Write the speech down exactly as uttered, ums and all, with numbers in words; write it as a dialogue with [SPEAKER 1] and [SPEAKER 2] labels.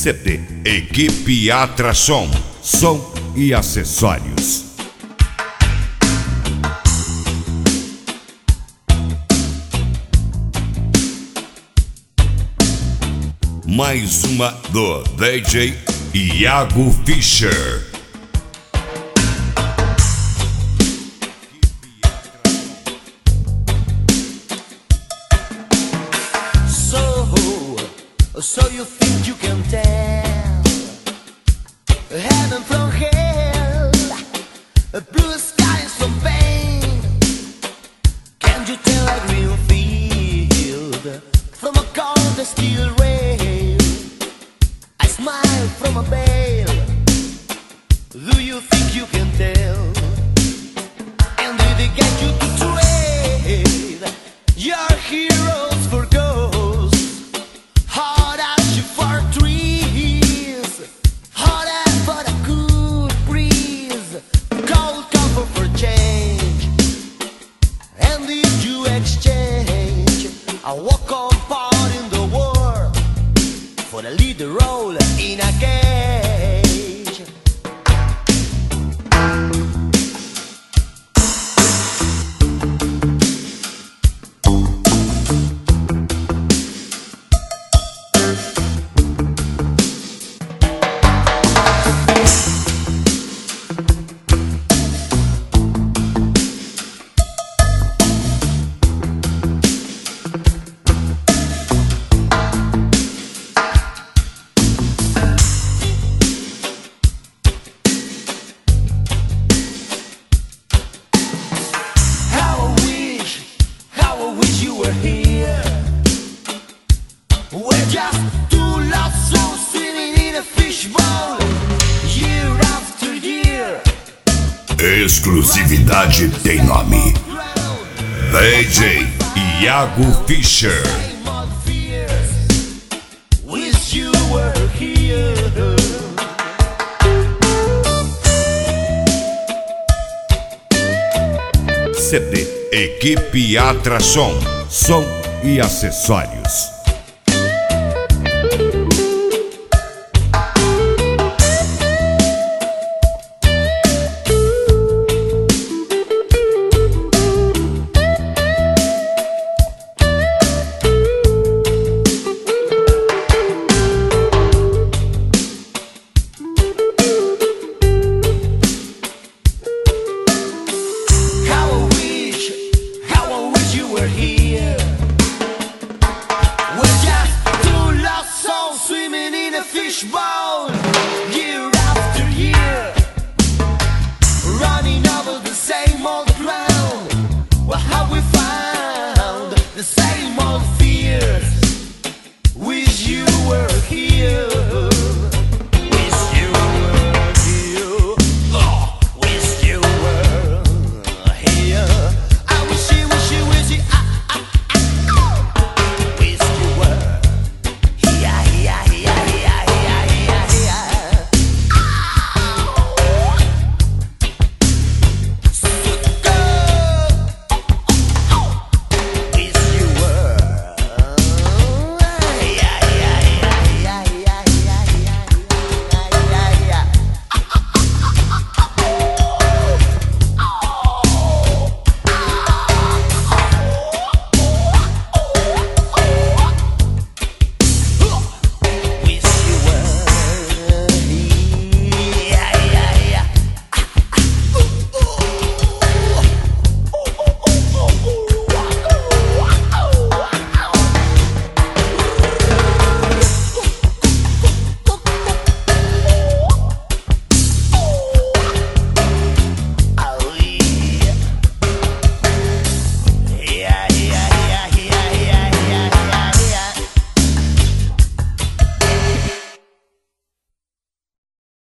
[SPEAKER 1] C D Equipe Atração, som e acessórios. Mais uma do D J Iago Fischer.
[SPEAKER 2] So you think you can tell heaven from hell, blue skies from pain? Can't you tell a green field from a cold steel rail? I smile from a veil. Do you think you can tell? And did it get you to trade your heroes for ghosts? I walk on part in the world for the lead role in a cage. We're just two lost souls swimming in a fishbowl, year after year.
[SPEAKER 1] Exclusividade tem nome: D J Iago Fischer.
[SPEAKER 2] Wish you were here.
[SPEAKER 1] C D Equipe Atração, som e acessórios.